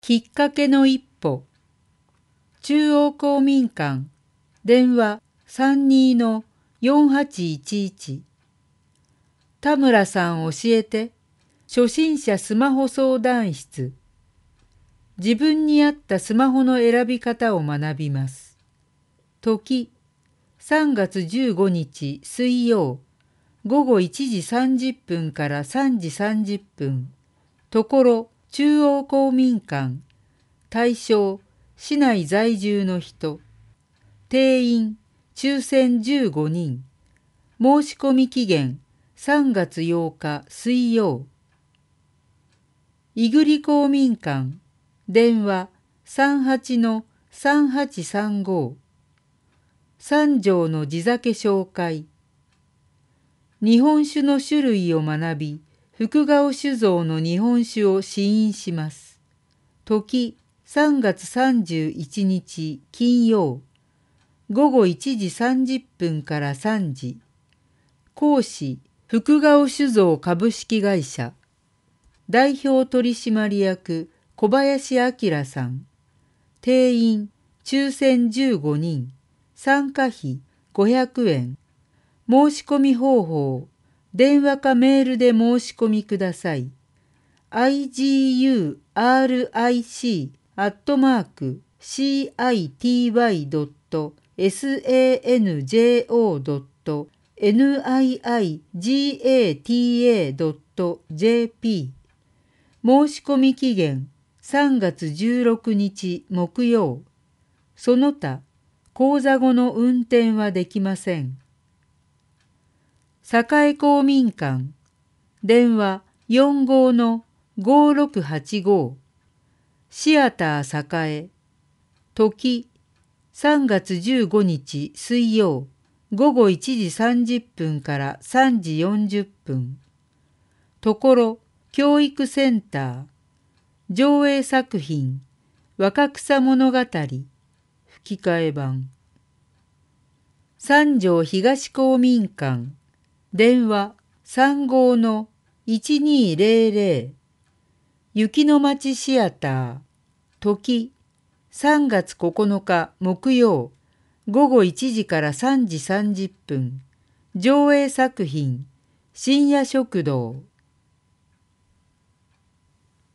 きっかけの一歩。中央公民館。電話32-4811。田村さん教えて。初心者スマホ相談室。自分に合ったスマホの選び方を学びます。時3月15日水曜午後1時30分から3時30分。ところ中央公民館。対象市内在住の人。定員抽選15人。申し込み期限3月8日水曜。いぐり公民館。電話38-3835。三条の地酒紹介。日本酒の種類を学び、福顔酒造の日本酒を試飲します。時3月31日金曜午後1時30分から3時。講師福顔酒造株式会社。代表取締役小林明さん。定員抽選15人。参加費500円。申し込み方法。電話かメールで申し込みください。igric@city.sanjata.jp。申し込み期限3月16日木曜。その他、講座後の運転はできません。栄公民館。電話45-5685。シアター栄。時3月15日水曜午後1時30分から3時40分。ところ教育センター。上映作品若草物語吹き替え版。三条東公民館。電話35-1200。雪の町シアター。時3月9日木曜午後1時から3時30分。上映作品深夜食堂。